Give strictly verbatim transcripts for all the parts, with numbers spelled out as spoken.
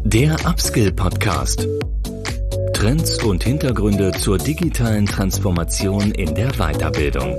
Der Upskill-Podcast. Trends und Hintergründe zur digitalen Transformation in der Weiterbildung.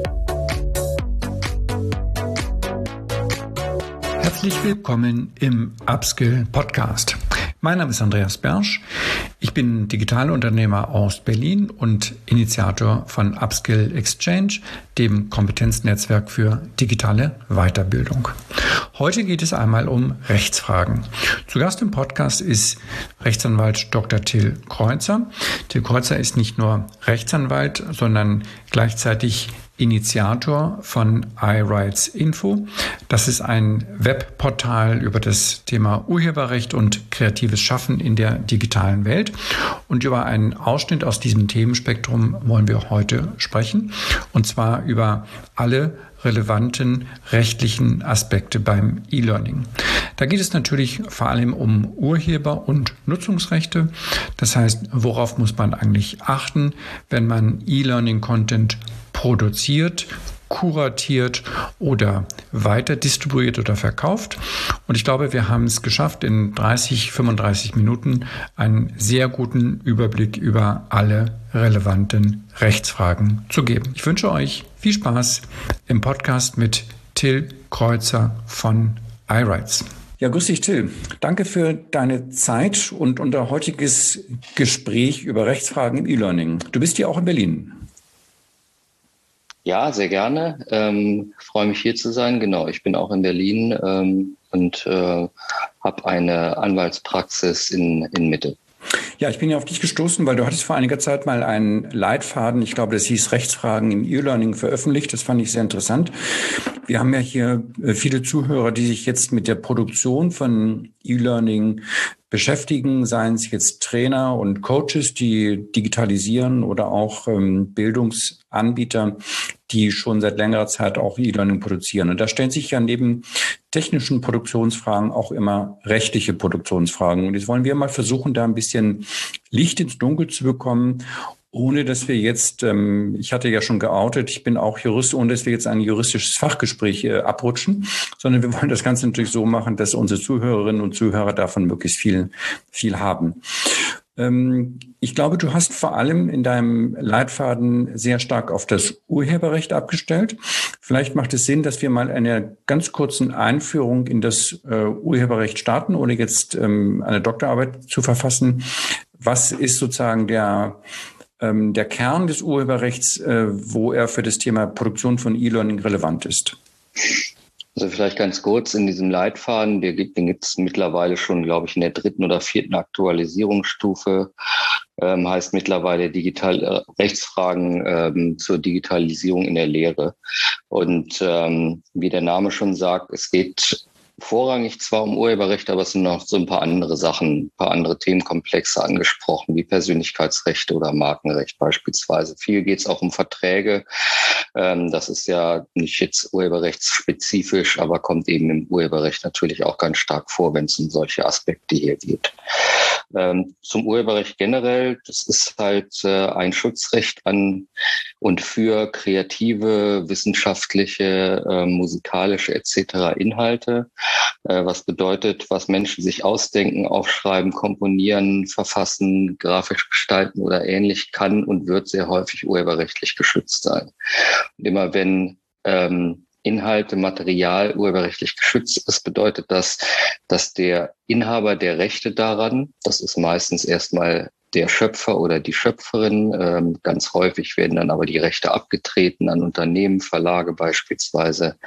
Herzlich willkommen im Upskill-Podcast. Mein Name ist Andreas Bersch. Ich bin Digitalunternehmer aus Berlin und Initiator von Upskill Exchange, dem Kompetenznetzwerk für digitale Weiterbildung. Heute geht es einmal um Rechtsfragen. Zu Gast im Podcast ist Rechtsanwalt Doktor Till Kreuzer. Till Kreuzer ist nicht nur Rechtsanwalt, sondern gleichzeitig Initiator von iRights Info. Das ist ein Webportal über das Thema Urheberrecht und kreatives Schaffen in der digitalen Welt. Und über einen Ausschnitt aus diesem Themenspektrum wollen wir heute sprechen. Und zwar über alle relevanten rechtlichen Aspekte beim E-Learning. Da geht es natürlich vor allem um Urheber- und Nutzungsrechte. Das heißt, worauf muss man eigentlich achten, wenn man E-Learning-Content produziert, kuratiert oder weiter distribuiert oder verkauft. Und ich glaube, wir haben es geschafft, in dreißig, fünfunddreißig Minuten einen sehr guten Überblick über alle relevanten Rechtsfragen zu geben. Ich wünsche euch viel Spaß im Podcast mit Till Kreuzer von iRights. Ja, grüß dich, Till. Danke für deine Zeit und unser heutiges Gespräch über Rechtsfragen im E-Learning. Du bist ja auch in Berlin. Ja, sehr gerne. Ähm, freue mich hier zu sein. Genau, ich bin auch in Berlin ähm, und äh, habe eine Anwaltspraxis in, in Mitte. Ja, ich bin ja auf dich gestoßen, weil du hattest vor einiger Zeit mal einen Leitfaden, ich glaube, das hieß Rechtsfragen im E-Learning, veröffentlicht. Das fand ich sehr interessant. Wir haben ja hier viele Zuhörer, die sich jetzt mit der Produktion von E-Learning beschäftigen, seien es jetzt Trainer und Coaches, die digitalisieren oder auch ähm, Bildungsanbieter, die schon seit längerer Zeit auch E-Learning produzieren. Und da stellen sich ja neben technischen Produktionsfragen auch immer rechtliche Produktionsfragen. Und jetzt wollen wir mal versuchen, da ein bisschen Licht ins Dunkel zu bekommen, ohne dass wir jetzt, ähm, ich hatte ja schon geoutet, ich bin auch Jurist, ohne dass wir jetzt ein juristisches Fachgespräch äh, abrutschen, sondern wir wollen das Ganze natürlich so machen, dass unsere Zuhörerinnen und Zuhörer davon möglichst viel, viel haben. Ähm, ich glaube, du hast vor allem in deinem Leitfaden sehr stark auf das Urheberrecht abgestellt. Vielleicht macht es Sinn, dass wir mal eine ganz kurzen Einführung in das äh, Urheberrecht starten, ohne jetzt ähm, eine Doktorarbeit zu verfassen. Was ist sozusagen der der Kern des Urheberrechts, wo er für das Thema Produktion von E-Learning relevant ist? Also vielleicht ganz kurz in diesem Leitfaden, den gibt es mittlerweile schon, glaube ich, in der dritten oder vierten Aktualisierungsstufe, ähm, heißt mittlerweile digital äh, Rechtsfragen ähm, zur Digitalisierung in der Lehre. Und ähm, wie der Name schon sagt, es geht vorrangig zwar um Urheberrecht, aber es sind noch so ein paar andere Sachen, ein paar andere Themenkomplexe angesprochen, wie Persönlichkeitsrechte oder Markenrecht beispielsweise. Viel geht es auch um Verträge. Ähm, das ist ja nicht jetzt urheberrechtsspezifisch, aber kommt eben im Urheberrecht natürlich auch ganz stark vor, wenn es um solche Aspekte hier geht. Ähm, zum Urheberrecht generell, das ist halt äh, ein Schutzrecht an und für kreative, wissenschaftliche, äh, musikalische et cetera Inhalte. Was bedeutet, was Menschen sich ausdenken, aufschreiben, komponieren, verfassen, grafisch gestalten oder ähnlich, kann und wird sehr häufig urheberrechtlich geschützt sein. Und immer wenn ähm, Inhalte, Material urheberrechtlich geschützt ist, bedeutet das, dass der Inhaber der Rechte daran, das ist meistens erstmal der Schöpfer oder die Schöpferin, ähm, ganz häufig werden dann aber die Rechte abgetreten an Unternehmen, Verlage beispielsweise,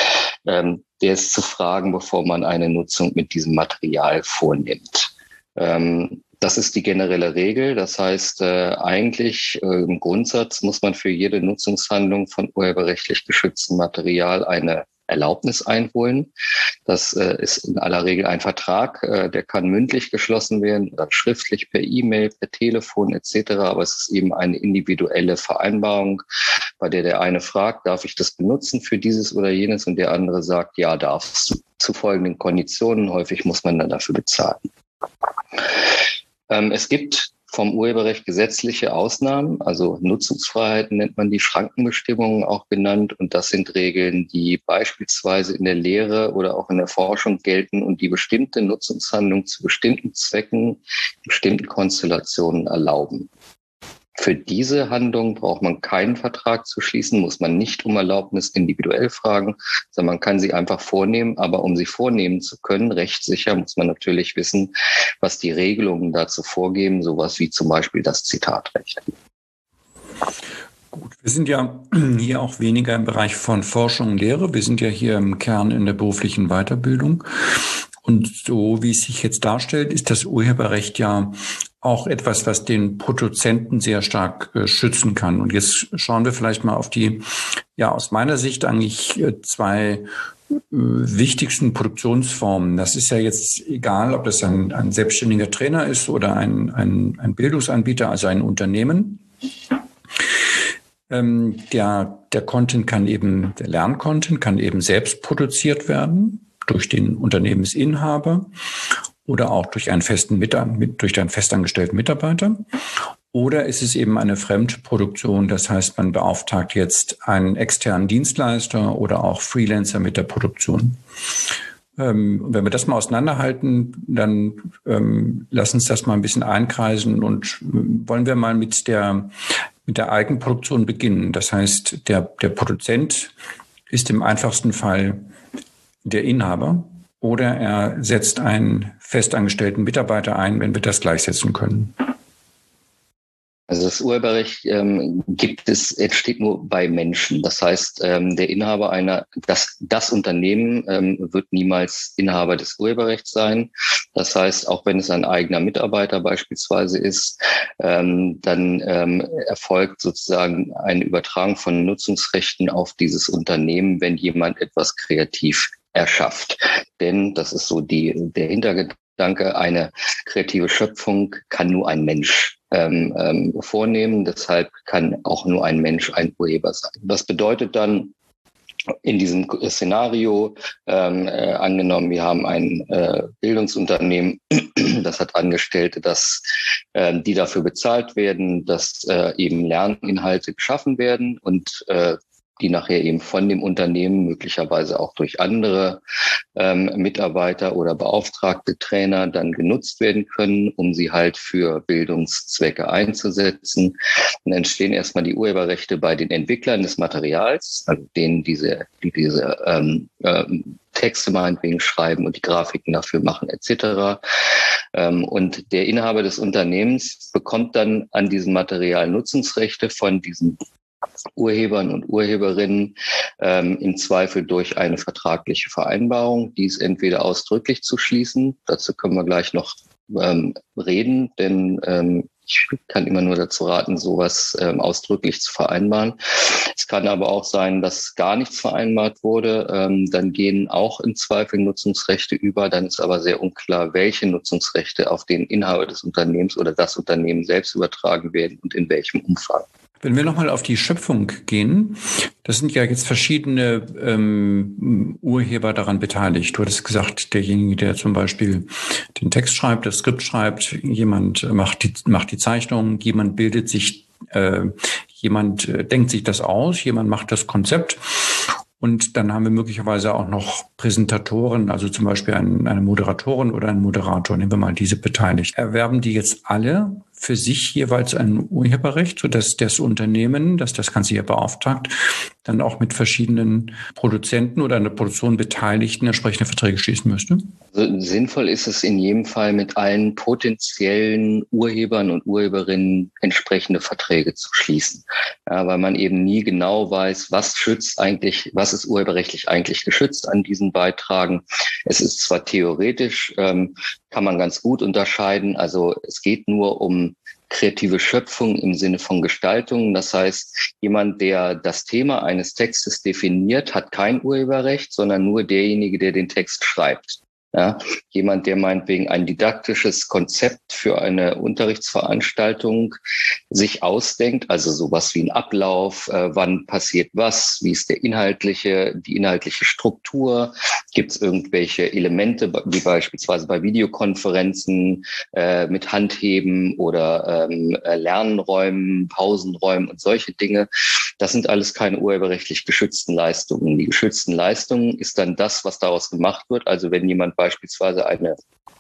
ähm, der ist zu fragen, bevor man eine Nutzung mit diesem Material vornimmt. Ähm, das ist die generelle Regel. Das heißt, äh, eigentlich äh, im Grundsatz muss man für jede Nutzungshandlung von urheberrechtlich geschütztem Material eine Erlaubnis einholen. Das äh, ist in aller Regel ein Vertrag, äh, der kann mündlich geschlossen werden oder schriftlich per E-Mail, per Telefon et cetera. Aber es ist eben eine individuelle Vereinbarung, bei der der eine fragt, darf ich das benutzen für dieses oder jenes, und der andere sagt, ja, darfst du, zu folgenden Konditionen. Häufig muss man dann dafür bezahlen. Ähm, es gibt vom Urheberrecht gesetzliche Ausnahmen, also Nutzungsfreiheiten nennt man die, Schrankenbestimmungen auch genannt. Und das sind Regeln, die beispielsweise in der Lehre oder auch in der Forschung gelten und die bestimmte Nutzungshandlungen zu bestimmten Zwecken, bestimmten Konstellationen erlauben. Für diese Handlung braucht man keinen Vertrag zu schließen, muss man nicht um Erlaubnis individuell fragen, sondern man kann sie einfach vornehmen. Aber um sie vornehmen zu können, rechtssicher, muss man natürlich wissen, was die Regelungen dazu vorgeben, sowas wie zum Beispiel das Zitatrecht. Gut, wir sind ja hier auch weniger im Bereich von Forschung und Lehre. Wir sind ja hier im Kern in der beruflichen Weiterbildung. Und so wie es sich jetzt darstellt, ist das Urheberrecht ja auch etwas, was den Produzenten sehr stark äh, schützen kann. Und jetzt schauen wir vielleicht mal auf die, ja, aus meiner Sicht eigentlich äh, zwei äh, wichtigsten Produktionsformen. Das ist ja jetzt egal, ob das ein, ein selbstständiger Trainer ist oder ein, ein, ein Bildungsanbieter, also ein Unternehmen. Ähm, der, der Content kann eben, der Lerncontent kann eben selbst produziert werden durch den Unternehmensinhaber oder auch durch einen festen durch einen festangestellten Mitarbeiter. Oder ist es eben eine Fremdproduktion, das heißt, man beauftragt jetzt einen externen Dienstleister oder auch Freelancer mit der Produktion. Ähm, wenn wir das mal auseinanderhalten, dann ähm, lass uns das mal ein bisschen einkreisen und wollen wir mal mit der, mit der Eigenproduktion beginnen. Das heißt, der, der Produzent ist im einfachsten Fall der Inhaber oder er setzt einen festangestellten Mitarbeiter ein, wenn wir das gleichsetzen können. Also das Urheberrecht ähm, gibt es, entsteht nur bei Menschen. Das heißt, ähm, der Inhaber einer, das, das Unternehmen ähm, wird niemals Inhaber des Urheberrechts sein. Das heißt, auch wenn es ein eigener Mitarbeiter beispielsweise ist, ähm, dann ähm, erfolgt sozusagen eine Übertragung von Nutzungsrechten auf dieses Unternehmen, wenn jemand etwas kreativ erschafft. Denn das ist so die, der Hintergedanke, eine kreative Schöpfung kann nur ein Mensch ähm, ähm, vornehmen. Deshalb kann auch nur ein Mensch ein Urheber sein. Das bedeutet dann, in diesem Szenario, ähm, äh, angenommen, wir haben ein äh, Bildungsunternehmen, das hat Angestellte, dass äh, die dafür bezahlt werden, dass äh, eben Lerninhalte geschaffen werden und äh, die nachher eben von dem Unternehmen möglicherweise auch durch andere ähm, Mitarbeiter oder beauftragte Trainer dann genutzt werden können, um sie halt für Bildungszwecke einzusetzen. Dann entstehen erstmal die Urheberrechte bei den Entwicklern des Materials, also denen diese, die diese ähm, ähm, Texte meinetwegen schreiben und die Grafiken dafür machen et cetera. Ähm, und der Inhaber des Unternehmens bekommt dann an diesem Material Nutzungsrechte von diesen Urhebern und Urheberinnen ähm, im Zweifel durch eine vertragliche Vereinbarung, die ist entweder ausdrücklich zu schließen, dazu können wir gleich noch ähm, reden, denn ähm, ich kann immer nur dazu raten, sowas ähm, ausdrücklich zu vereinbaren. Es kann aber auch sein, dass gar nichts vereinbart wurde, ähm, dann gehen auch im Zweifel Nutzungsrechte über, dann ist aber sehr unklar, welche Nutzungsrechte auf den Inhaber des Unternehmens oder das Unternehmen selbst übertragen werden und in welchem Umfang. Wenn wir nochmal auf die Schöpfung gehen, das sind ja jetzt verschiedene ähm, Urheber daran beteiligt. Du hattest gesagt, derjenige, der zum Beispiel den Text schreibt, das Skript schreibt, jemand macht die, macht die Zeichnung, jemand bildet sich, äh, jemand äh, denkt sich das aus, jemand macht das Konzept. Und dann haben wir möglicherweise auch noch Präsentatoren, also zum Beispiel einen, eine Moderatorin oder einen Moderator, nehmen wir mal diese beteiligt. Erwerben die jetzt alle für sich jeweils ein Urheberrecht, sodass das Unternehmen, das das Ganze hier beauftragt, dann auch mit verschiedenen Produzenten oder an der Produktion Beteiligten entsprechende Verträge schließen müsste? Also sinnvoll ist es in jedem Fall, mit allen potenziellen Urhebern und Urheberinnen entsprechende Verträge zu schließen. Ja, weil man eben nie genau weiß, was schützt eigentlich, was ist urheberrechtlich eigentlich geschützt an diesen Beitragen. Es ist zwar theoretisch, ähm, kann man ganz gut unterscheiden, also es geht nur um kreative Schöpfung im Sinne von Gestaltung. Das heißt, jemand, der das Thema eines Textes definiert, hat kein Urheberrecht, sondern nur derjenige, der den Text schreibt. Ja, jemand, der meinetwegen ein didaktisches Konzept für eine Unterrichtsveranstaltung sich ausdenkt, also sowas wie ein Ablauf, äh, wann passiert was, wie ist der inhaltliche, die inhaltliche Struktur, gibt es irgendwelche Elemente, wie beispielsweise bei Videokonferenzen äh, mit Handheben oder ähm, Lernräumen, Pausenräumen und solche Dinge. Das sind alles keine urheberrechtlich geschützten Leistungen. Die geschützten Leistungen ist dann das, was daraus gemacht wird. Also wenn jemand beispielsweise eine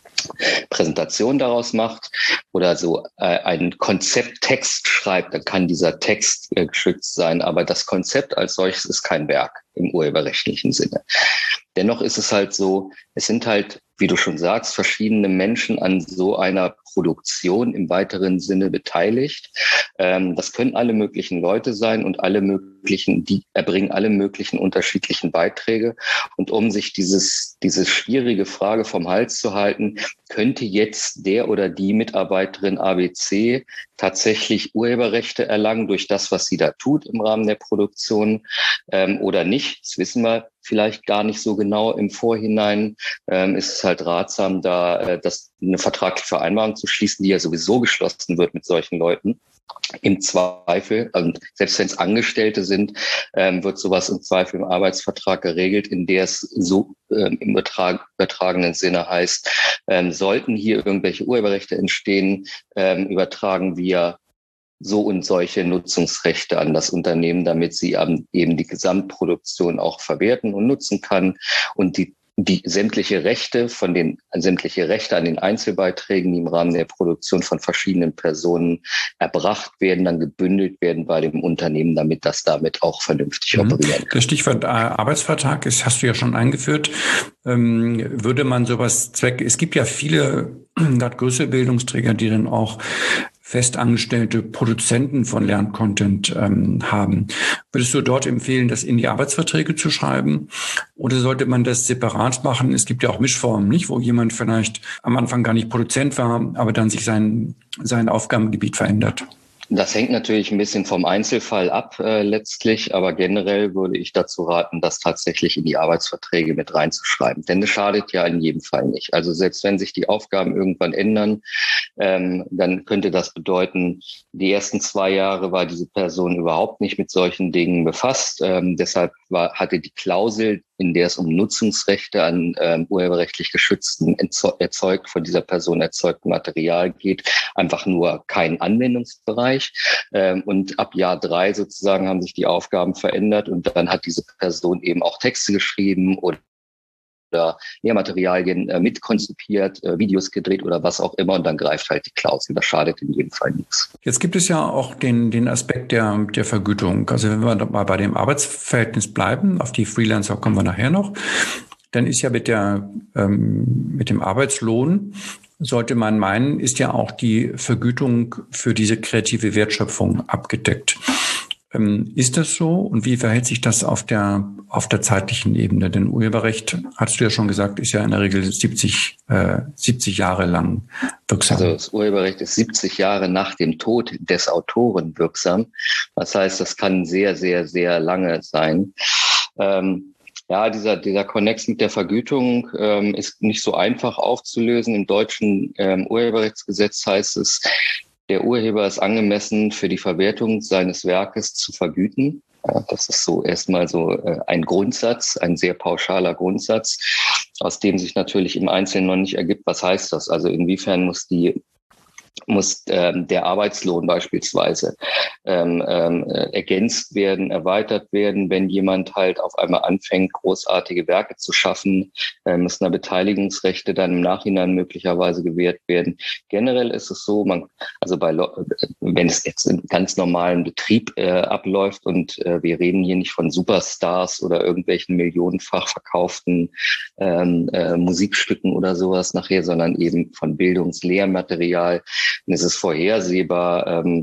Präsentation daraus macht oder so äh, einen Konzepttext schreibt, dann kann dieser Text äh, geschützt sein, aber das Konzept als solches ist kein Werk im urheberrechtlichen Sinne. Dennoch ist es halt so, es sind halt, wie du schon sagst, verschiedene Menschen an so einer Produktion im weiteren Sinne beteiligt. Ähm, das können alle möglichen Leute sein und alle möglichen, die erbringen alle möglichen unterschiedlichen Beiträge. Und um sich dieses, diese schwierige Frage vom Hals zu halten, könnte jetzt der oder die Mitarbeiterin A B C tatsächlich Urheberrechte erlangen durch das, was sie da tut im Rahmen der Produktion ähm, oder nicht? Das wissen wir vielleicht gar nicht so genau im Vorhinein. Ähm, ist es halt ratsam, da äh, das, eine vertragliche Vereinbarung zu schließen, die ja sowieso geschlossen wird mit solchen Leuten. Im Zweifel, also selbst wenn es Angestellte sind, ähm, wird sowas im Zweifel im Arbeitsvertrag geregelt, in der es so ähm, im übertrag, übertragenen Sinne heißt, ähm, sollten hier irgendwelche Urheberrechte entstehen, ähm, übertragen wir so und solche Nutzungsrechte an das Unternehmen, damit sie eben die Gesamtproduktion auch verwerten und nutzen kann und die die sämtliche Rechte von den sämtliche Rechte an den Einzelbeiträgen, die im Rahmen der Produktion von verschiedenen Personen erbracht werden, dann gebündelt werden bei dem Unternehmen, damit das damit auch vernünftig mhm. operieren kann. Das Stichwort Arbeitsvertrag ist, hast du ja schon eingeführt. Ähm, würde man sowas zweck, es gibt ja viele, gerade größere Bildungsträger, die dann auch festangestellte Produzenten von Lerncontent ähm, haben. Würdest du dort empfehlen, das in die Arbeitsverträge zu schreiben? Oder sollte man das separat machen? Es gibt ja auch Mischformen, nicht, wo jemand vielleicht am Anfang gar nicht Produzent war, aber dann sich sein, sein Aufgabengebiet verändert. Das hängt natürlich ein bisschen vom Einzelfall ab äh, letztlich, aber generell würde ich dazu raten, das tatsächlich in die Arbeitsverträge mit reinzuschreiben. Denn es schadet ja in jedem Fall nicht. Also selbst wenn sich die Aufgaben irgendwann ändern, ähm, dann könnte das bedeuten, die ersten zwei Jahre war diese Person überhaupt nicht mit solchen Dingen befasst. Ähm, deshalb war, hatte die Klausel, in der es um Nutzungsrechte an ähm, urheberrechtlich geschützten, erzeugt, von dieser Person erzeugten Material geht, einfach nur keinen Anwendungsbereich. Ähm, und ab Jahr drei sozusagen haben sich die Aufgaben verändert und dann hat diese Person eben auch Texte geschrieben oder oder Lehrmaterialien äh, mitkonzipiert, äh, Videos gedreht oder was auch immer und dann greift halt die Klausel. Das schadet in jedem Fall nichts. Jetzt gibt es ja auch den, den Aspekt der, der Vergütung. Also wenn wir mal bei dem Arbeitsverhältnis bleiben, auf die Freelancer kommen wir nachher noch, dann ist ja mit der, ähm, mit dem Arbeitslohn, sollte man meinen, ist ja auch die Vergütung für diese kreative Wertschöpfung abgedeckt. Ähm, ist das so? Und wie verhält sich das auf der, auf der zeitlichen Ebene? Denn Urheberrecht, hast du ja schon gesagt, ist ja in der Regel siebzig, äh, siebzig Jahre lang wirksam. Also das Urheberrecht ist siebzig Jahre nach dem Tod des Autoren wirksam. Das heißt, das kann sehr, sehr, sehr lange sein. Ähm, Ja, dieser, dieser Konnex mit der Vergütung ähm, ist nicht so einfach aufzulösen. Im deutschen ähm, Urheberrechtsgesetz heißt es, der Urheber ist angemessen für die Verwertung seines Werkes zu vergüten. Ja, das ist so erstmal so äh, ein Grundsatz, ein sehr pauschaler Grundsatz, aus dem sich natürlich im Einzelnen noch nicht ergibt, was heißt das? Also inwiefern muss die muss ähm, der Arbeitslohn beispielsweise ähm, ähm, ergänzt werden, erweitert werden, wenn jemand halt auf einmal anfängt, großartige Werke zu schaffen, äh, müssen da Beteiligungsrechte dann im Nachhinein möglicherweise gewährt werden. Generell ist es so, man, also bei wenn es jetzt in ganz normalen Betrieb äh, abläuft und äh, wir reden hier nicht von Superstars oder irgendwelchen millionenfach verkauften ähm, äh, Musikstücken oder sowas nachher, sondern eben von Bildungslehrmaterial. Und es ist vorhersehbar, ähm,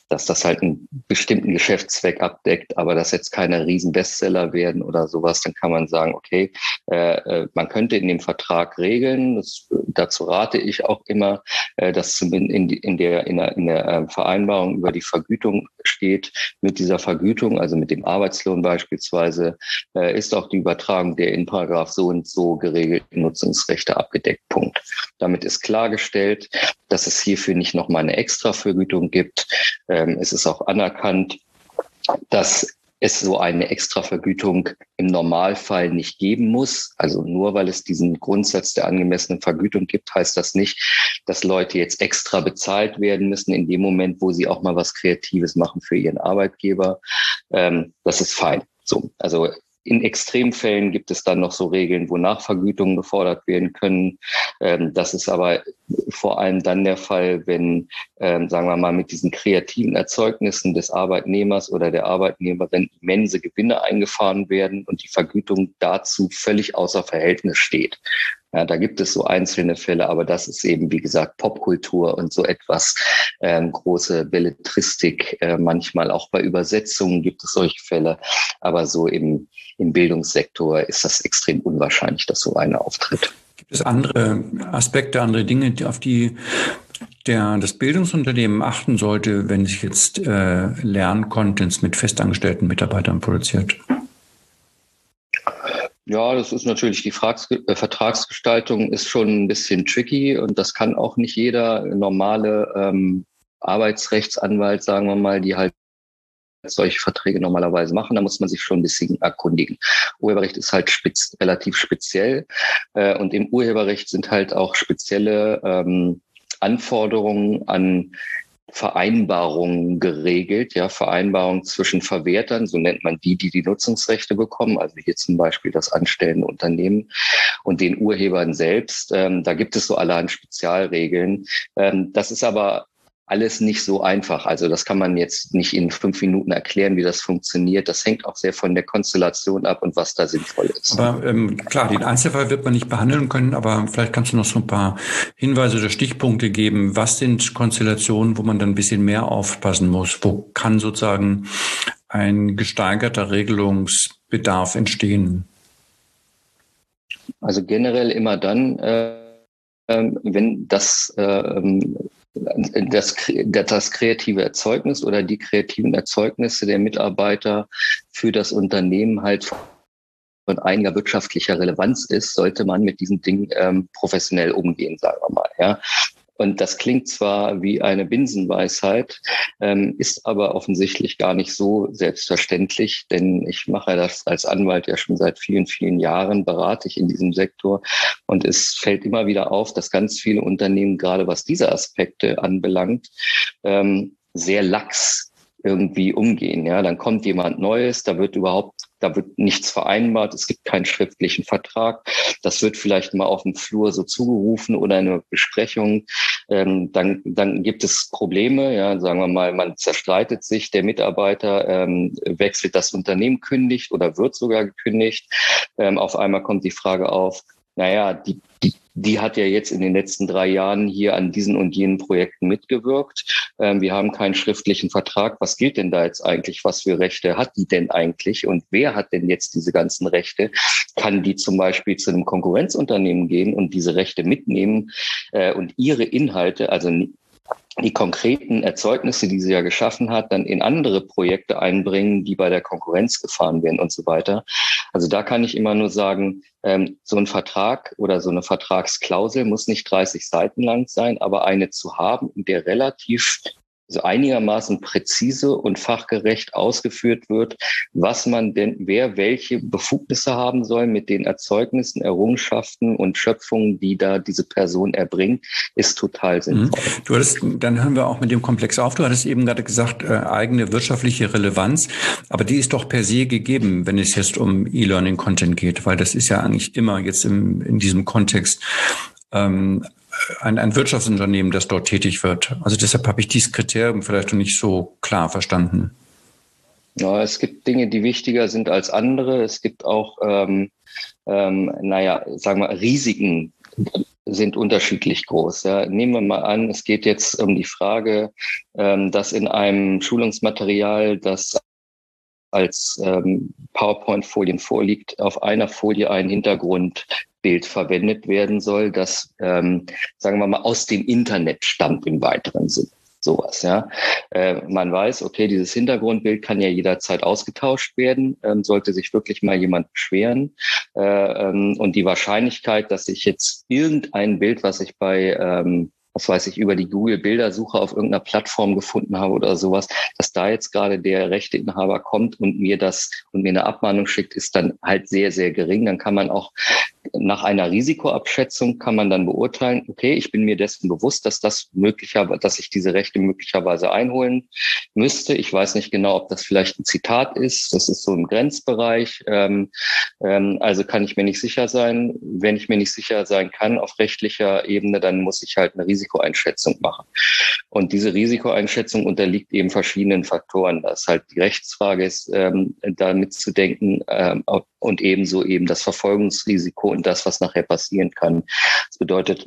dass das halt einen bestimmten Geschäftszweck abdeckt, aber dass jetzt keine riesen Bestseller werden oder sowas, dann kann man sagen, okay, äh, man könnte in dem Vertrag regeln, das, dazu rate ich auch immer, äh, dass zumindest in, in der, in der, in der Vereinbarung über die Vergütung steht, mit dieser Vergütung, also mit dem Arbeitslohn beispielsweise, äh, ist auch die Übertragung der in Paragraph so und so geregelten Nutzungsrechte abgedeckt. Punkt. Damit ist klargestellt, dass es hierfür nicht nochmal eine Extravergütung gibt. Ähm, es ist auch anerkannt, dass es so eine Extravergütung im Normalfall nicht geben muss. Also nur weil es diesen Grundsatz der angemessenen Vergütung gibt, heißt das nicht, dass Leute jetzt extra bezahlt werden müssen in dem Moment, wo sie auch mal was Kreatives machen für ihren Arbeitgeber. Ähm, das ist fein. So, also in Extremfällen gibt es dann noch so Regeln, wo Nachvergütungen gefordert werden können. Ähm, das ist aber vor allem dann der Fall, wenn, ähm, sagen wir mal, mit diesen kreativen Erzeugnissen des Arbeitnehmers oder der Arbeitnehmerin immense Gewinne eingefahren werden und die Vergütung dazu völlig außer Verhältnis steht. Ja, da gibt es so einzelne Fälle, aber das ist eben, wie gesagt, Popkultur und so etwas, ähm, große Belletristik. Äh, manchmal auch bei Übersetzungen gibt es solche Fälle, aber so im, im Bildungssektor ist das extrem unwahrscheinlich, dass so eine auftritt. Gibt es andere Aspekte, andere Dinge, auf die der, das Bildungsunternehmen achten sollte, wenn sich jetzt äh, Lerncontents mit festangestellten Mitarbeitern produziert? Ja, das ist natürlich die Frags- äh, Vertragsgestaltung ist schon ein bisschen tricky und das kann auch nicht jeder normale ähm, Arbeitsrechtsanwalt, sagen wir mal, die halt solche Verträge normalerweise machen. Da muss man sich schon ein bisschen erkundigen. Urheberrecht ist halt spez- relativ speziell äh, und im Urheberrecht sind halt auch spezielle ähm, Anforderungen an Vereinbarungen geregelt, ja, Vereinbarungen zwischen Verwertern, so nennt man die, die die Nutzungsrechte bekommen, also hier zum Beispiel das anstellende Unternehmen und den Urhebern selbst. Ähm, da gibt es so allerhand Spezialregeln. Ähm, das ist aber alles nicht so einfach. Also das kann man jetzt nicht in fünf Minuten erklären, wie das funktioniert. Das hängt auch sehr von der Konstellation ab und was da sinnvoll ist. Aber ähm, klar, den Einzelfall wird man nicht behandeln können, aber vielleicht kannst du noch so ein paar Hinweise oder Stichpunkte geben. Was sind Konstellationen, wo man dann ein bisschen mehr aufpassen muss? Wo kann sozusagen ein gesteigerter Regelungsbedarf entstehen? Also generell immer dann, äh, wenn das äh, Das, das kreative Erzeugnis oder die kreativen Erzeugnisse der Mitarbeiter für das Unternehmen halt von einiger wirtschaftlicher Relevanz ist, sollte man mit diesen Dingen ähm, professionell umgehen, sagen wir mal. Ja. Und das klingt zwar wie eine Binsenweisheit, ähm, ist aber offensichtlich gar nicht so selbstverständlich, denn ich mache das als Anwalt ja schon seit vielen, vielen Jahren, berate ich in diesem Sektor und es fällt immer wieder auf, dass ganz viele Unternehmen, gerade was diese Aspekte anbelangt, ähm, sehr lax irgendwie umgehen. Ja, dann kommt jemand Neues, da wird überhaupt Da wird nichts vereinbart, es gibt keinen schriftlichen Vertrag. Das wird vielleicht mal auf dem Flur so zugerufen oder eine Besprechung. Ähm, dann, dann gibt es Probleme. Ja, sagen wir mal, man zerstreitet sich, der Mitarbeiter ähm, wechselt das Unternehmen, kündigt oder wird sogar gekündigt. Ähm, auf einmal kommt die Frage auf, naja, die, die, die hat ja jetzt in den letzten drei Jahren hier an diesen und jenen Projekten mitgewirkt. Ähm, wir haben keinen schriftlichen Vertrag. Was gilt denn da jetzt eigentlich? Was für Rechte hat die denn eigentlich? Und wer hat denn jetzt diese ganzen Rechte? Kann die zum Beispiel zu einem Konkurrenzunternehmen gehen und diese Rechte mitnehmen äh, und ihre Inhalte, also die konkreten Erzeugnisse, die sie ja geschaffen hat, dann in andere Projekte einbringen, die bei der Konkurrenz gefahren werden und so weiter. Also da kann ich immer nur sagen, ähm, so ein Vertrag oder so eine Vertragsklausel muss nicht dreißig Seiten lang sein, aber eine zu haben, in der relativ so einigermaßen präzise und fachgerecht ausgeführt wird, was man denn, wer welche Befugnisse haben soll mit den Erzeugnissen, Errungenschaften und Schöpfungen, die da diese Person erbringt, ist total sinnvoll. Du hattest, dann hören wir auch mit dem Komplex auf. Du hattest eben gerade gesagt, äh, eigene wirtschaftliche Relevanz, aber die ist doch per se gegeben, wenn es jetzt um E-Learning-Content geht, weil das ist ja eigentlich immer jetzt im, in diesem Kontext ähm, Ein, ein Wirtschaftsunternehmen, das dort tätig wird. Also deshalb habe ich dieses Kriterium vielleicht noch nicht so klar verstanden. Ja, es gibt Dinge, die wichtiger sind als andere. Es gibt auch, ähm, ähm, naja, sagen wir, Risiken, sind unterschiedlich groß. Ja. Nehmen wir mal an, es geht jetzt um die Frage, ähm, dass in einem Schulungsmaterial, das als ähm, PowerPoint-Folien vorliegt, auf einer Folie ein Hintergrundbild verwendet werden soll, das, ähm, sagen wir mal, aus dem Internet stammt im weiteren Sinn. Sowas, ja. Äh, man weiß, okay, dieses Hintergrundbild kann ja jederzeit ausgetauscht werden, ähm, sollte sich wirklich mal jemand beschweren. Äh, ähm, und die Wahrscheinlichkeit, dass ich jetzt irgendein Bild, was ich bei, ähm, was weiß ich, über die Google-Bildersuche auf irgendeiner Plattform gefunden habe oder sowas, dass da jetzt gerade der Rechteinhaber kommt und mir das und mir eine Abmahnung schickt, ist dann halt sehr, sehr gering. Dann kann man auch nach einer Risikoabschätzung kann man dann beurteilen, okay, ich bin mir dessen bewusst, dass das möglicherweise, dass ich diese Rechte möglicherweise einholen müsste. Ich weiß nicht genau, ob das vielleicht ein Zitat ist. Das ist so im Grenzbereich. Ähm, ähm, also kann ich mir nicht sicher sein. Wenn ich mir nicht sicher sein kann auf rechtlicher Ebene, dann muss ich halt eine Risikoeinschätzung machen. Und diese Risikoeinschätzung unterliegt eben verschiedenen Faktoren. Das ist halt die Rechtsfrage ist, ähm, da mitzudenken ähm, und ebenso eben das Verfolgungsrisiko und das, was nachher passieren kann. Das bedeutet,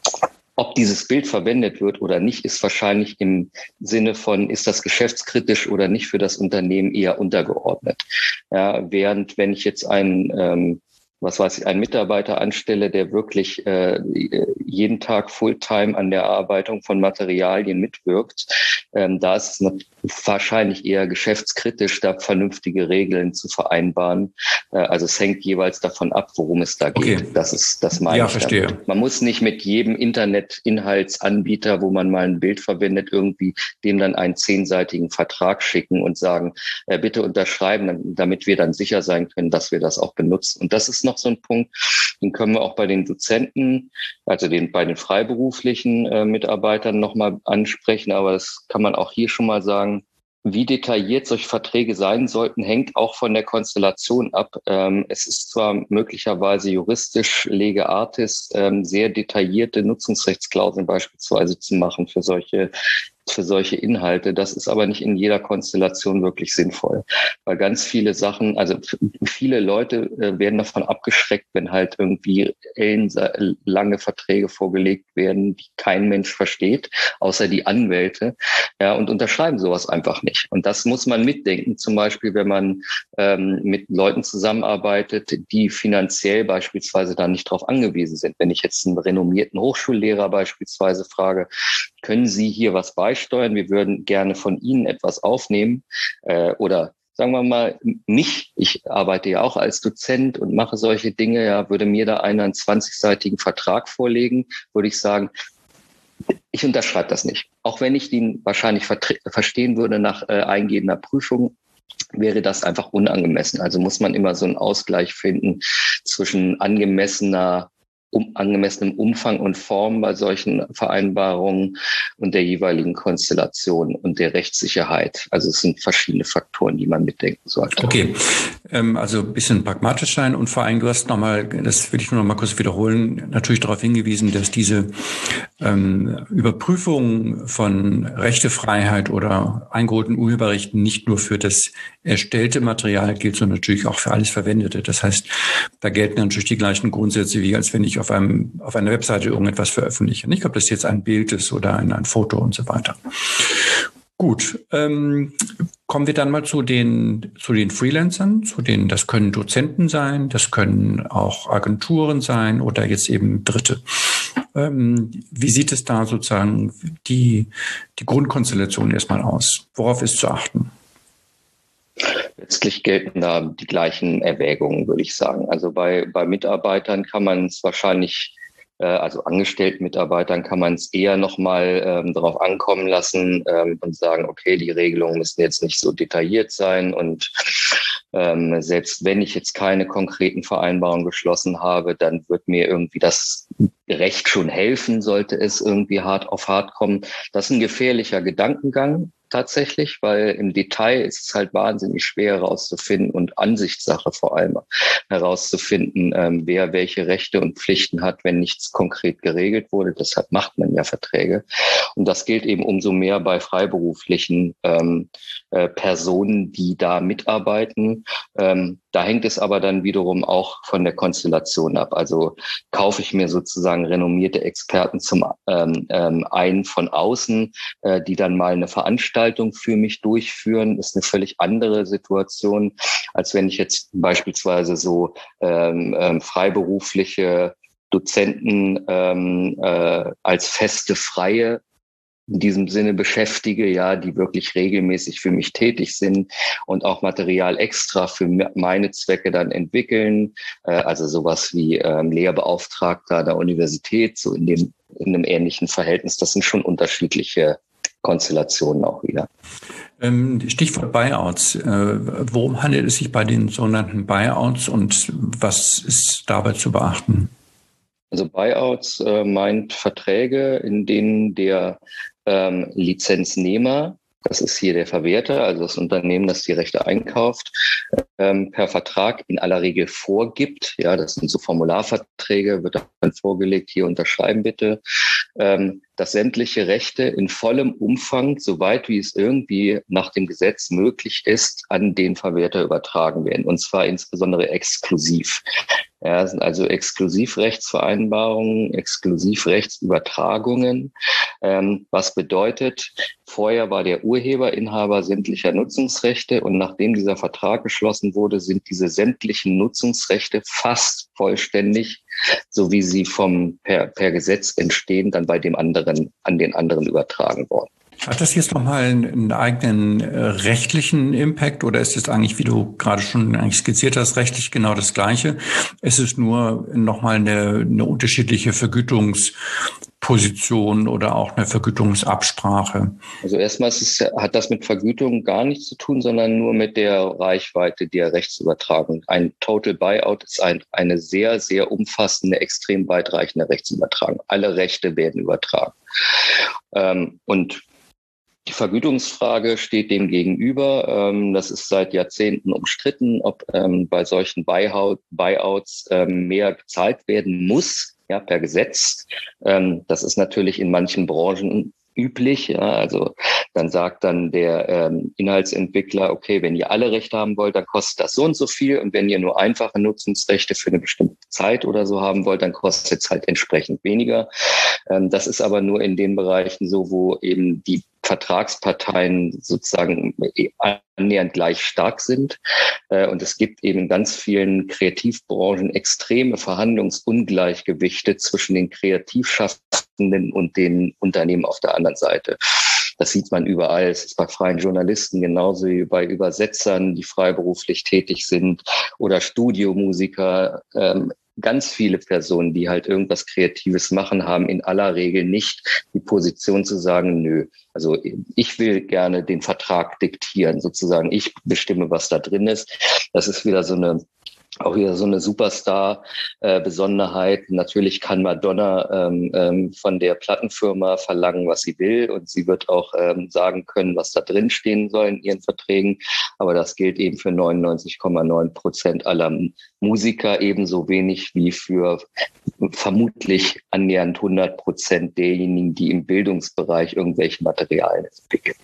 ob dieses Bild verwendet wird oder nicht, ist wahrscheinlich im Sinne von, ist das geschäftskritisch oder nicht für das Unternehmen eher untergeordnet. Ja, während wenn ich jetzt einen ähm, was weiß ich, einen Mitarbeiter anstelle, der wirklich äh, jeden Tag Fulltime an der Erarbeitung von Materialien mitwirkt, ähm, da ist es wahrscheinlich eher geschäftskritisch, da vernünftige Regeln zu vereinbaren. Äh, also es hängt jeweils davon ab, worum es da geht. Okay. Das ist, das meine ja, ich verstehe. damit. Man muss nicht mit jedem Internet-Inhaltsanbieter, wo man mal ein Bild verwendet, irgendwie dem dann einen zehnseitigen Vertrag schicken und sagen, äh, bitte unterschreiben, damit wir dann sicher sein können, dass wir das auch benutzen. Und das ist noch so ein Punkt, den können wir auch bei den Dozenten, also den, bei den freiberuflichen äh, Mitarbeitern nochmal ansprechen, aber das kann man auch hier schon mal sagen. Wie detailliert solche Verträge sein sollten, hängt auch von der Konstellation ab. Ähm, es ist zwar möglicherweise juristisch lege artis, ähm, sehr detaillierte Nutzungsrechtsklauseln beispielsweise zu machen für solche für solche Inhalte. Das ist aber nicht in jeder Konstellation wirklich sinnvoll, weil ganz viele Sachen, also viele Leute äh, werden davon abgeschreckt, wenn halt irgendwie lange Verträge vorgelegt werden, die kein Mensch versteht, außer die Anwälte, ja, und unterschreiben sowas einfach nicht. Und das muss man mitdenken, zum Beispiel, wenn man ähm, mit Leuten zusammenarbeitet, die finanziell beispielsweise da nicht drauf angewiesen sind. Wenn ich jetzt einen renommierten Hochschullehrer beispielsweise frage, können Sie hier was beisteuern? Wir würden gerne von Ihnen etwas aufnehmen. Äh, oder sagen wir mal, mich, ich arbeite ja auch als Dozent und mache solche Dinge, ja, würde mir da einer einen zwanzigseitigen Vertrag vorlegen, würde ich sagen, ich unterschreibe das nicht. Auch wenn ich den wahrscheinlich vertre- verstehen würde nach äh, eingehender Prüfung, wäre das einfach unangemessen. Also muss man immer so einen Ausgleich finden zwischen angemessener Um, angemessenem Umfang und Form bei solchen Vereinbarungen und der jeweiligen Konstellation und der Rechtssicherheit. Also es sind verschiedene Faktoren, die man mitdenken sollte. Okay, ähm, also ein bisschen pragmatisch sein und vor allem, du hast nochmal, das will ich nur noch mal kurz wiederholen, natürlich darauf hingewiesen, dass diese ähm, Überprüfung von Rechtefreiheit oder eingeholten Urheberrechten nicht nur für das erstellte Material gilt, sondern natürlich auch für alles Verwendete. Das heißt, da gelten natürlich die gleichen Grundsätze, wie als wenn ich auf einem auf einer Webseite irgendetwas veröffentliche. Nicht, ob das jetzt ein Bild ist oder ein, ein Foto und so weiter. Gut, ähm, kommen wir dann mal zu den zu den Freelancern, zu denen, das können Dozenten sein, das können auch Agenturen sein oder jetzt eben Dritte. Ähm, wie sieht es da sozusagen die die Grundkonstellation erstmal aus? Worauf ist zu achten? Letztlich gelten da die gleichen Erwägungen, würde ich sagen. Also bei, bei Mitarbeitern kann man es wahrscheinlich, äh, also angestellten Mitarbeitern kann man es eher nochmal ähm, darauf ankommen lassen ähm, und sagen, okay, die Regelungen müssen jetzt nicht so detailliert sein und ähm, selbst wenn ich jetzt keine konkreten Vereinbarungen geschlossen habe, dann wird mir irgendwie das Recht schon helfen, sollte es irgendwie hart auf hart kommen. Das ist ein gefährlicher Gedankengang. tatsächlich, weil im Detail ist es halt wahnsinnig schwer herauszufinden und Ansichtssache vor allem herauszufinden, ähm, wer welche Rechte und Pflichten hat, wenn nichts konkret geregelt wurde. Deshalb macht man ja Verträge. Und das gilt eben umso mehr bei freiberuflichen ähm, äh, Personen, die da mitarbeiten. Ähm, da hängt es aber dann wiederum auch von der Konstellation ab. Also kaufe ich mir sozusagen renommierte Experten zum ähm, ähm, ein von außen, äh, die dann mal eine Veranstaltung für mich durchführen, ist eine völlig andere Situation, als wenn ich jetzt beispielsweise so ähm, ähm, freiberufliche Dozenten ähm, äh, als feste Freie in diesem Sinne beschäftige, ja, die wirklich regelmäßig für mich tätig sind und auch Material extra für meine Zwecke dann entwickeln, äh, also sowas wie ähm, Lehrbeauftragter der Universität, so in dem in einem ähnlichen Verhältnis. Das sind schon unterschiedliche Konstellationen auch wieder. Stichwort Buyouts. Worum handelt es sich bei den sogenannten Buyouts und was ist dabei zu beachten? Also Buyouts äh, meint Verträge, in denen der ähm, Lizenznehmer, das ist hier der Verwerter, also das Unternehmen, das die Rechte einkauft, ähm, per Vertrag in aller Regel vorgibt. Ja, das sind so Formularverträge, wird dann vorgelegt, hier unterschreiben bitte, ähm, dass sämtliche Rechte in vollem Umfang, soweit wie es irgendwie nach dem Gesetz möglich ist, an den Verwerter übertragen werden. Und zwar insbesondere exklusiv. Ja, das sind also Exklusivrechtsvereinbarungen, Exklusivrechtsübertragungen, ähm, was bedeutet, vorher war der Urheber Inhaber sämtlicher Nutzungsrechte und nachdem dieser Vertrag geschlossen wurde, sind diese sämtlichen Nutzungsrechte fast vollständig, so wie sie vom per, per Gesetz entstehen, dann bei dem anderen, an den anderen übertragen worden. Hat das jetzt nochmal einen eigenen äh, rechtlichen Impact oder ist es eigentlich, wie du gerade schon eigentlich skizziert hast, rechtlich genau das Gleiche? Es ist nur nochmal eine, eine unterschiedliche Vergütungsposition oder auch eine Vergütungsabsprache? Also erstmal ist es, hat das mit Vergütung gar nichts zu tun, sondern nur mit der Reichweite der Rechtsübertragung. Ein Total Buyout ist ein, eine sehr, sehr umfassende, extrem weitreichende Rechtsübertragung. Alle Rechte werden übertragen. Ähm, und die Vergütungsfrage steht dem gegenüber. Das ist seit Jahrzehnten umstritten, ob bei solchen Buyouts mehr gezahlt werden muss, ja, per Gesetz. Das ist natürlich in manchen Branchen üblich. Ja, also dann sagt dann der ähm, Inhaltsentwickler, okay, wenn ihr alle Rechte haben wollt, dann kostet das so und so viel. Und wenn ihr nur einfache Nutzungsrechte für eine bestimmte Zeit oder so haben wollt, dann kostet es halt entsprechend weniger. Ähm, das ist aber nur in den Bereichen so, wo eben die Vertragsparteien sozusagen annähernd gleich stark sind. Und es gibt eben in ganz vielen Kreativbranchen extreme Verhandlungsungleichgewichte zwischen den Kreativschaffenden und den Unternehmen auf der anderen Seite. Das sieht man überall. Es ist bei freien Journalisten genauso wie bei Übersetzern, die freiberuflich tätig sind, oder Studiomusiker. Ähm, ganz viele Personen, die halt irgendwas Kreatives machen, haben in aller Regel nicht die Position zu sagen, nö, also ich will gerne den Vertrag diktieren, sozusagen. Ich bestimme, was da drin ist. Das ist wieder so eine Auch wieder so eine Superstar-Besonderheit. Äh, Natürlich kann Madonna ähm, ähm, von der Plattenfirma verlangen, was sie will. Und sie wird auch ähm, sagen können, was da drin stehen soll in ihren Verträgen. Aber das gilt eben für neunundneunzig Komma neun Prozent aller Musiker ebenso wenig wie für vermutlich annähernd hundert Prozent derjenigen, die im Bildungsbereich irgendwelche Materialien entwickeln.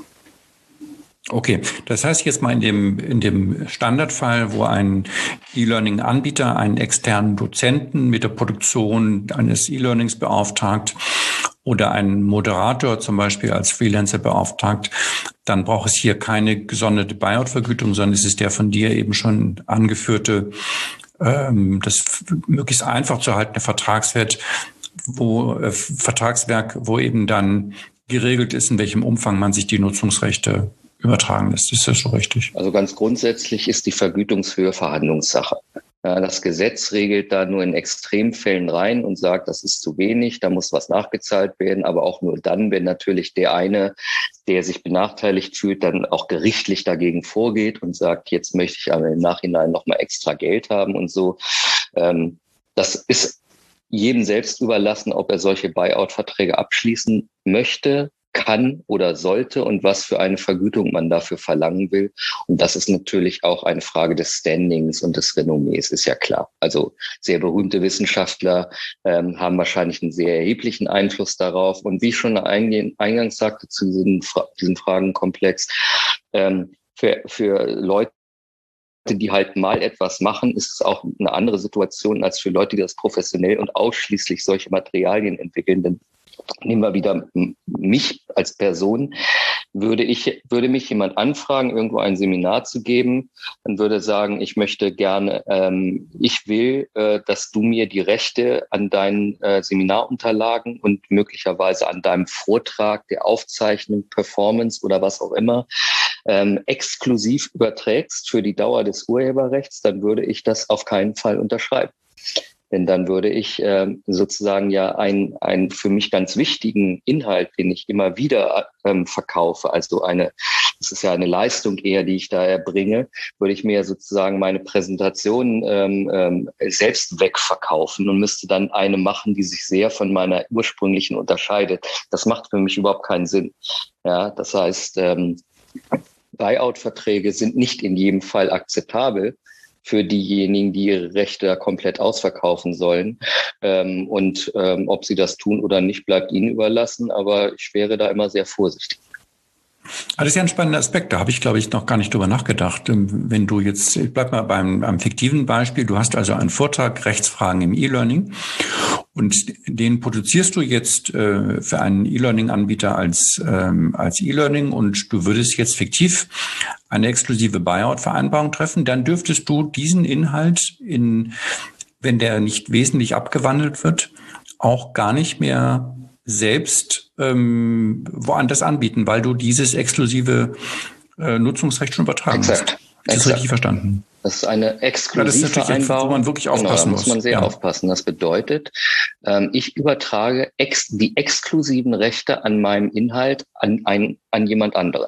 Okay, das heißt jetzt mal in dem, in dem Standardfall, wo ein E-Learning-Anbieter einen externen Dozenten mit der Produktion eines E-Learnings beauftragt oder einen Moderator zum Beispiel als Freelancer beauftragt, dann braucht es hier keine gesonderte Buyout-Vergütung, sondern es ist der von dir eben schon angeführte, ähm, das möglichst einfach zu haltende Vertragswert, wo, äh, Vertragswerk, wo eben dann geregelt ist, in welchem Umfang man sich die Nutzungsrechte übertragen lässt. Ist das so richtig? Also ganz grundsätzlich ist die Vergütungshöhe Verhandlungssache. Das Gesetz regelt da nur in Extremfällen rein und sagt, das ist zu wenig, da muss was nachgezahlt werden, aber auch nur dann, wenn natürlich der eine, der sich benachteiligt fühlt, dann auch gerichtlich dagegen vorgeht und sagt, jetzt möchte ich aber im Nachhinein nochmal extra Geld haben und so. Das ist jedem selbst überlassen, ob er solche Buyout-Verträge abschließen möchte. kann oder sollte und was für eine Vergütung man dafür verlangen will. Und das ist natürlich auch eine Frage des Standings und des Renommees, ist ja klar. Also sehr berühmte Wissenschaftler ähm, haben wahrscheinlich einen sehr erheblichen Einfluss darauf. Und wie ich schon eingangs sagte zu diesem, diesem Fragenkomplex, ähm, für, für Leute, die halt mal etwas machen, ist es auch eine andere Situation als für Leute, die das professionell und ausschließlich solche Materialien entwickeln. Denn nehmen wir wieder mich als Person. Würde ich, würde mich jemand anfragen, irgendwo ein Seminar zu geben, dann würde sagen, ich möchte gerne, ähm, ich will, äh, dass du mir die Rechte an deinen äh, Seminarunterlagen und möglicherweise an deinem Vortrag, der Aufzeichnung, Performance oder was auch immer, ähm, exklusiv überträgst für die Dauer des Urheberrechts, dann würde ich das auf keinen Fall unterschreiben. Denn dann würde ich ähm, sozusagen ja einen, einen für mich ganz wichtigen Inhalt, den ich immer wieder ähm, verkaufe, also eine, das ist ja eine Leistung eher, die ich da erbringe, würde ich mir sozusagen meine Präsentation ähm, ähm, selbst wegverkaufen und müsste dann eine machen, die sich sehr von meiner ursprünglichen unterscheidet. Das macht für mich überhaupt keinen Sinn. Ja, das heißt, ähm, Buyout-Verträge sind nicht in jedem Fall akzeptabel für diejenigen, die ihre Rechte komplett ausverkaufen sollen. Ähm, und ähm, ob sie das tun oder nicht, bleibt ihnen überlassen. Aber ich wäre da immer sehr vorsichtig. Das ist ja ein spannender Aspekt. Da habe ich, glaube ich, noch gar nicht drüber nachgedacht. Wenn du jetzt, ich bleib mal beim, beim fiktiven Beispiel, du hast also einen Vortrag, Rechtsfragen im E-Learning und den produzierst du jetzt äh, für einen E-Learning-Anbieter als, ähm, als E-Learning und du würdest jetzt fiktiv eine exklusive Buyout-Vereinbarung treffen, dann dürftest du diesen Inhalt, in, wenn der nicht wesentlich abgewandelt wird, auch gar nicht mehr selbst ähm, woanders anbieten, weil du dieses exklusive äh, Nutzungsrecht schon übertragen Exakt. hast. Ist das Exakt. richtig verstanden? Das ist eine Exklusivvereinbarung. Wo man wirklich aufpassen genau, da muss man sehr ja. aufpassen. Das bedeutet, ähm, ich übertrage ex- die exklusiven Rechte an meinem Inhalt an, ein, an jemand anderen.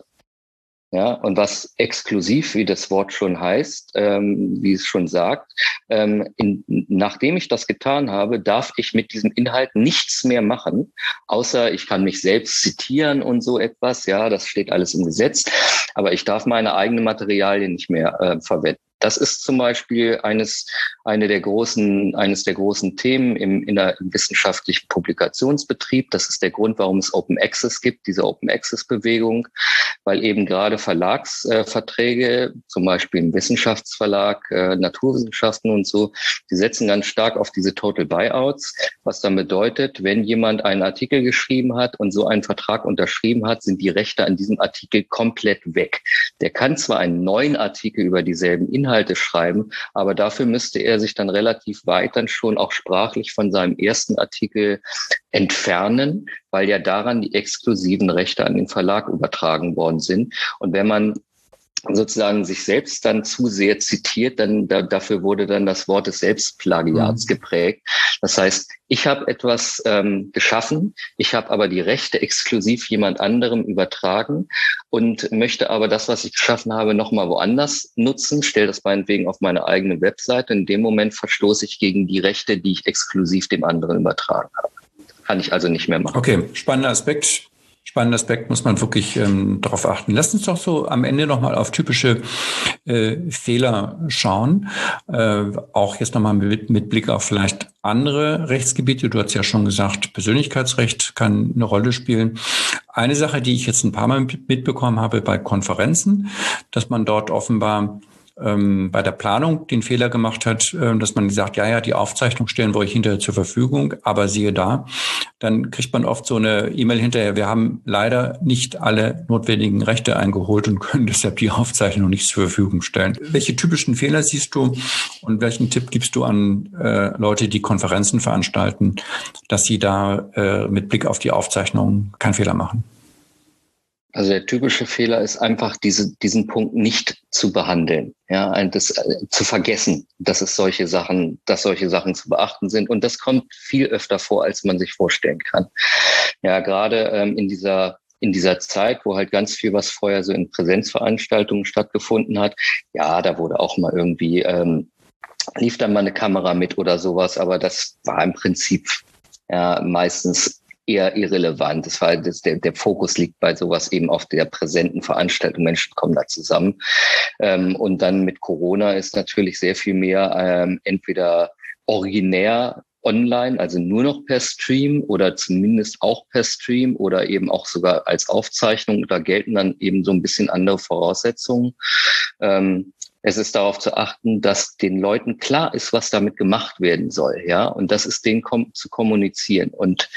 Ja, und was exklusiv, wie das Wort schon heißt, ähm, wie es schon sagt, ähm, in, nachdem ich das getan habe, darf ich mit diesem Inhalt nichts mehr machen, außer ich kann mich selbst zitieren und so etwas. Ja, das steht alles im Gesetz, aber ich darf meine eigenen Materialien nicht mehr äh, verwenden. Das ist zum Beispiel eines, eine der großen, eines der großen Themen im, in der, im wissenschaftlichen Publikationsbetrieb. Das ist der Grund, warum es Open Access gibt, diese Open Access Bewegung, weil eben gerade Verlagsverträge, äh, zum Beispiel im Wissenschaftsverlag, äh, Naturwissenschaften und so, die setzen ganz stark auf diese Total Buyouts, was dann bedeutet, wenn jemand einen Artikel geschrieben hat und so einen Vertrag unterschrieben hat, sind die Rechte an diesem Artikel komplett weg. Der kann zwar einen neuen Artikel über dieselben Inhalte Inhalte schreiben, aber dafür müsste er sich dann relativ weit dann schon auch sprachlich von seinem ersten Artikel entfernen, weil ja daran die exklusiven Rechte an den Verlag übertragen worden sind. Und wenn man sozusagen sich selbst dann zu sehr zitiert, dann da, dafür wurde dann das Wort des Selbstplagiats mhm. geprägt. Das heißt, ich habe etwas ähm, geschaffen, ich habe aber die Rechte exklusiv jemand anderem übertragen und möchte aber das, was ich geschaffen habe, nochmal woanders nutzen, stelle das meinetwegen auf meine eigene Webseite. In dem Moment verstoße ich gegen die Rechte, die ich exklusiv dem anderen übertragen habe. Kann ich also nicht mehr machen. Okay, spannender Aspekt. Spannender Aspekt, muss man wirklich ähm, darauf achten. Lass uns doch so am Ende nochmal auf typische äh, Fehler schauen. Äh, auch jetzt nochmal mit, mit Blick auf vielleicht andere Rechtsgebiete. Du hast ja schon gesagt, Persönlichkeitsrecht kann eine Rolle spielen. Eine Sache, die ich jetzt ein paar Mal mitbekommen habe bei Konferenzen, dass man dort offenbar ähm, bei der Planung den Fehler gemacht hat, äh, dass man sagt, ja, ja, die Aufzeichnung stellen wir euch hinterher zur Verfügung, aber siehe da, dann kriegt man oft so eine E-Mail hinterher, wir haben leider nicht alle notwendigen Rechte eingeholt und können deshalb die Aufzeichnung nicht zur Verfügung stellen. Welche typischen Fehler siehst du und welchen Tipp gibst du an äh, Leute, die Konferenzen veranstalten, dass sie da äh, mit Blick auf die Aufzeichnung keinen Fehler machen? Also der typische Fehler ist einfach, diese, diesen Punkt nicht zu behandeln, ja, das äh, zu vergessen, dass es solche Sachen, dass solche Sachen zu beachten sind. Und das kommt viel öfter vor, als man sich vorstellen kann. Ja, gerade ähm, in dieser in dieser Zeit, wo halt ganz viel, was vorher so in Präsenzveranstaltungen stattgefunden hat, ja, da wurde auch mal irgendwie ähm, lief dann mal eine Kamera mit oder sowas, aber das war im Prinzip ja meistens eher irrelevant. Das war, das, der, der Fokus liegt bei sowas eben auf der präsenten Veranstaltung. Menschen kommen da zusammen. Ähm, und dann mit Corona ist natürlich sehr viel mehr ähm, entweder originär online, also nur noch per Stream oder zumindest auch per Stream oder eben auch sogar als Aufzeichnung. Da gelten dann eben so ein bisschen andere Voraussetzungen. Ähm, es ist darauf zu achten, dass den Leuten klar ist, was damit gemacht werden soll, ja, und das ist denen kom- zu kommunizieren. Und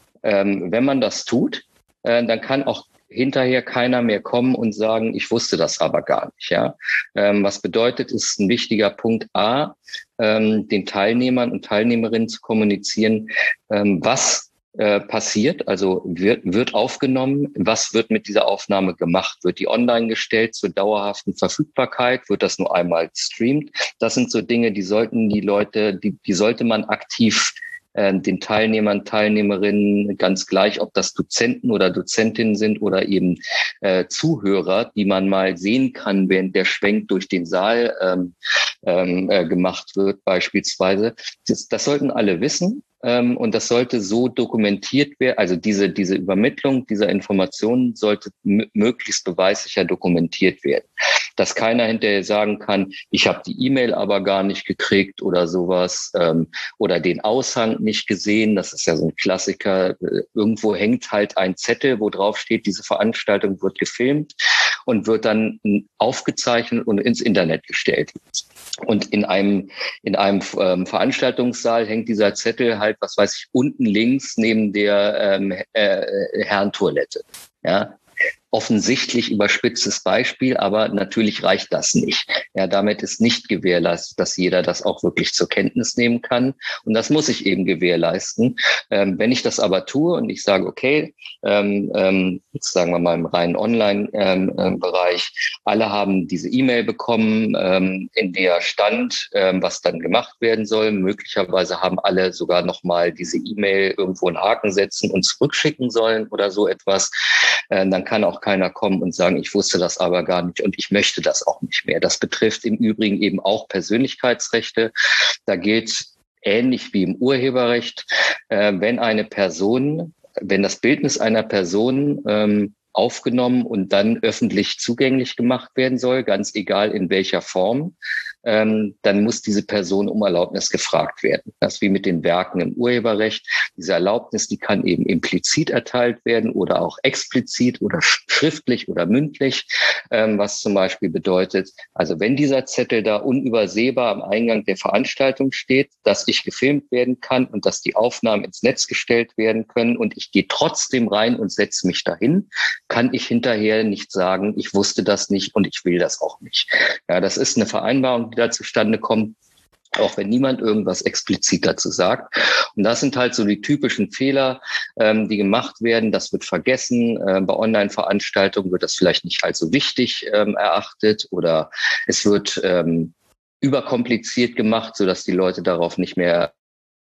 ähm, wenn man das tut, äh, dann kann auch hinterher keiner mehr kommen und sagen, ich wusste das aber gar nicht. Ja, ähm, was bedeutet, ist ein wichtiger Punkt A, ähm, den Teilnehmern und Teilnehmerinnen zu kommunizieren, ähm, was äh, passiert, also wird, wird aufgenommen, was wird mit dieser Aufnahme gemacht, wird die online gestellt zur dauerhaften Verfügbarkeit, wird das nur einmal gestreamt. Das sind so Dinge, die sollten die Leute, die, die sollte man aktiv den Teilnehmern, Teilnehmerinnen, ganz gleich, ob das Dozenten oder Dozentinnen sind oder eben äh, Zuhörer, die man mal sehen kann, während der Schwenk durch den Saal ähm, ähm, äh, gemacht wird beispielsweise. Das, das sollten alle wissen. Ähm, und das sollte so dokumentiert werden, also diese, diese Übermittlung dieser Informationen sollte m- möglichst beweissicher dokumentiert werden. Dass keiner hinterher sagen kann, ich habe die E-Mail aber gar nicht gekriegt oder sowas ähm, oder den Aushang nicht gesehen. Das ist ja so ein Klassiker. Irgendwo hängt halt ein Zettel, wo drauf steht, diese Veranstaltung wird gefilmt und wird dann aufgezeichnet und ins Internet gestellt. Und in einem in einem ähm, Veranstaltungssaal hängt dieser Zettel halt, was weiß ich, unten links neben der ähm, äh, Herrentoilette. Ja, offensichtlich überspitztes Beispiel, aber natürlich reicht das nicht. Ja, damit ist nicht gewährleistet, dass jeder das auch wirklich zur Kenntnis nehmen kann. Und das muss ich eben gewährleisten. Ähm, wenn ich das aber tue und ich sage, okay, ähm, ähm, jetzt sagen wir mal im reinen Online-Bereich, ähm, alle haben diese E-Mail bekommen, ähm, in der stand, ähm, was dann gemacht werden soll. Möglicherweise haben alle sogar nochmal diese E-Mail irgendwo einen Haken setzen und zurückschicken sollen oder so etwas. Äh, dann kann auch keiner kommen und sagen, ich wusste das aber gar nicht und ich möchte das auch nicht mehr. Das betrifft im Übrigen eben auch Persönlichkeitsrechte. Da gilt ähnlich wie im Urheberrecht, äh, wenn eine Person, wenn das Bildnis einer Person ähm, aufgenommen und dann öffentlich zugänglich gemacht werden soll, ganz egal in welcher Form, ähm, dann muss diese Person um Erlaubnis gefragt werden. Das ist wie mit den Werken im Urheberrecht. Diese Erlaubnis, die kann eben implizit erteilt werden oder auch explizit oder schriftlich oder mündlich, ähm, was zum Beispiel bedeutet, also wenn dieser Zettel da unübersehbar am Eingang der Veranstaltung steht, dass ich gefilmt werden kann und dass die Aufnahmen ins Netz gestellt werden können und ich gehe trotzdem rein und setze mich dahin, kann ich hinterher nicht sagen, ich wusste das nicht und ich will das auch nicht. Ja, das ist eine Vereinbarung, die da zustande kommt, auch wenn niemand irgendwas explizit dazu sagt. Und das sind halt so die typischen Fehler, ähm, die gemacht werden. Das wird vergessen. Ähm, bei Online-Veranstaltungen wird das vielleicht nicht allzu wichtig ähm, erachtet oder es wird ähm, überkompliziert gemacht, sodass die Leute darauf nicht mehr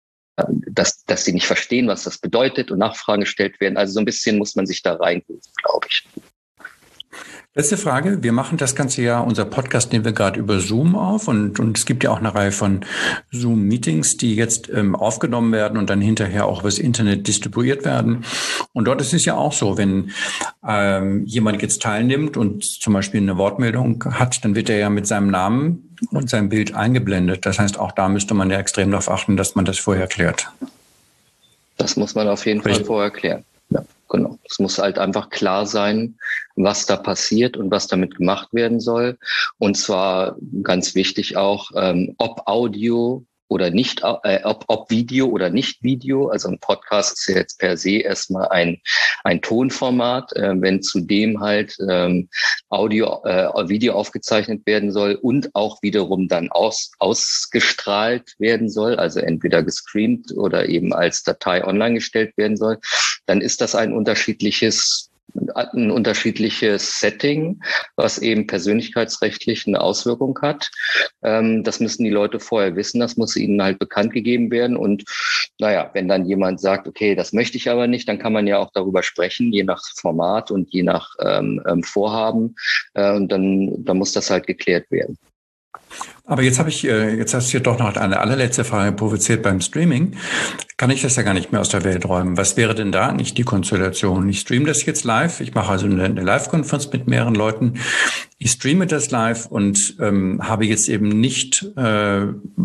dass, dass sie nicht verstehen, was das bedeutet und Nachfragen gestellt werden. Also so ein bisschen muss man sich da reingehen, glaube ich. Letzte Frage. Wir machen das ganze Jahr, unser Podcast nehmen wir gerade über Zoom auf und, und es gibt ja auch eine Reihe von Zoom-Meetings, die jetzt ähm, aufgenommen werden und dann hinterher auch übers Internet distribuiert werden. Und dort ist es ja auch so, wenn ähm, jemand jetzt teilnimmt und zum Beispiel eine Wortmeldung hat, dann wird er ja mit seinem Namen und seinem Bild eingeblendet. Das heißt, auch da müsste man ja extrem darauf achten, dass man das vorher klärt. Das muss man auf jeden Fall vorher klären. Ja, genau. Es muss halt einfach klar sein, was da passiert und was damit gemacht werden soll. Und zwar ganz wichtig auch, ähm, ob Audio oder nicht, äh, ob, ob Video oder nicht Video. Also ein Podcast ist ja jetzt per se erstmal ein, ein Tonformat. Äh, wenn zudem halt ähm, Audio, äh, Video aufgezeichnet werden soll und auch wiederum dann aus, ausgestrahlt werden soll, also entweder gestreamt oder eben als Datei online gestellt werden soll, dann ist das ein unterschiedliches ein unterschiedliches Setting, was eben persönlichkeitsrechtlich eine Auswirkung hat. Ähm, das müssen die Leute vorher wissen, das muss ihnen halt bekannt gegeben werden. Und naja, wenn dann jemand sagt, okay, das möchte ich aber nicht, dann kann man ja auch darüber sprechen, je nach Format und je nach ähm, ähm, Vorhaben. Äh, und dann, dann muss das halt geklärt werden. Aber jetzt habe ich, jetzt hast du hier doch noch eine allerletzte Frage provoziert beim Streaming. Kann ich das ja gar nicht mehr aus der Welt räumen. Was wäre denn da nicht die Konstellation? Ich streame das jetzt live. Ich mache also eine, eine Live-Konferenz mit mehreren Leuten. Ich streame das live und ähm, habe jetzt eben nicht äh,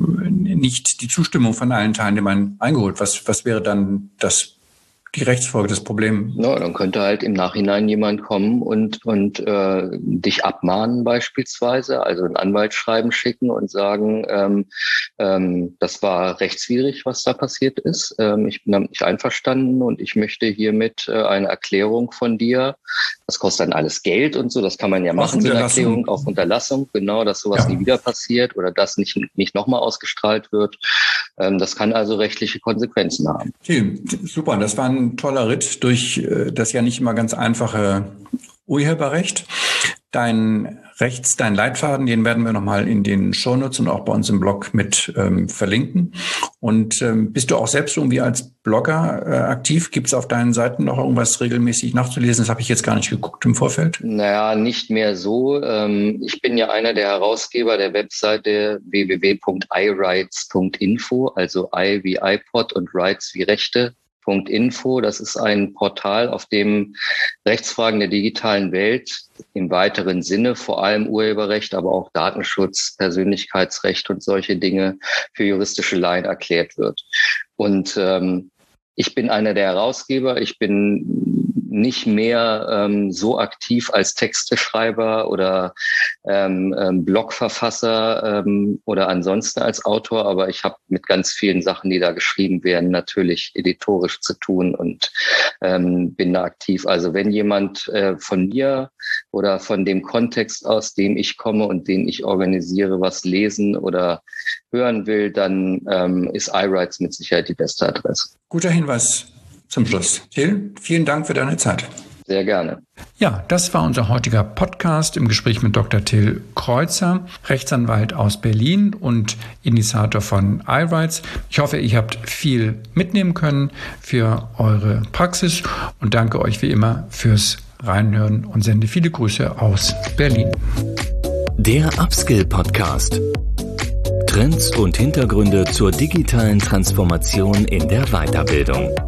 nicht die Zustimmung von allen Teilnehmern eingeholt. Was was wäre dann das die Rechtsfolge, das Problem? No, dann könnte halt im Nachhinein jemand kommen und und äh, dich abmahnen beispielsweise, also ein Anwaltsschreiben schicken und sagen, ähm, ähm, das war rechtswidrig, was da passiert ist. Ähm, ich bin damit nicht einverstanden und ich möchte hiermit äh, eine Erklärung von dir. Das kostet dann alles Geld und so, das kann man ja machen, so eine Erklärung auf Unterlassung, genau, dass sowas ja. nie wieder passiert oder dass nicht nicht nochmal ausgestrahlt wird. Ähm, das kann also rechtliche Konsequenzen haben. Okay, super, das war ein toller Ritt durch das ja nicht immer ganz einfache Urheberrecht. Dein Rechts, dein Leitfaden, den werden wir nochmal in den Shownotes und auch bei uns im Blog mit ähm, verlinken. Und ähm, bist du auch selbst irgendwie als Blogger äh, aktiv? Gibt es auf deinen Seiten noch irgendwas regelmäßig nachzulesen? Das habe ich jetzt gar nicht geguckt im Vorfeld. Naja, nicht mehr so. Ähm, ich bin ja einer der Herausgeber der Webseite w w w punkt i rights punkt info, also I wie iPod und Rights wie Rechte. Info. Das ist ein Portal, auf dem Rechtsfragen der digitalen Welt im weiteren Sinne, vor allem Urheberrecht, aber auch Datenschutz, Persönlichkeitsrecht und solche Dinge für juristische Laien erklärt wird. Und ähm, ich bin einer der Herausgeber. Ich bin nicht mehr ähm, so aktiv als Texteschreiber oder ähm, ähm, Blogverfasser ähm, oder ansonsten als Autor, aber ich habe mit ganz vielen Sachen, die da geschrieben werden, natürlich editorisch zu tun und ähm, bin da aktiv. Also wenn jemand äh, von mir oder von dem Kontext, aus dem ich komme und den ich organisiere, was lesen oder hören will, dann ähm, ist iRights mit Sicherheit die beste Adresse. Guter Hinweis zum Schluss. Till, vielen Dank für deine Zeit. Sehr gerne. Ja, das war unser heutiger Podcast im Gespräch mit Doktor Till Kreuzer, Rechtsanwalt aus Berlin und Initiator von iRights. Ich hoffe, ihr habt viel mitnehmen können für eure Praxis und danke euch wie immer fürs Reinhören und sende viele Grüße aus Berlin. Der Upskill Podcast. Trends und Hintergründe zur digitalen Transformation in der Weiterbildung.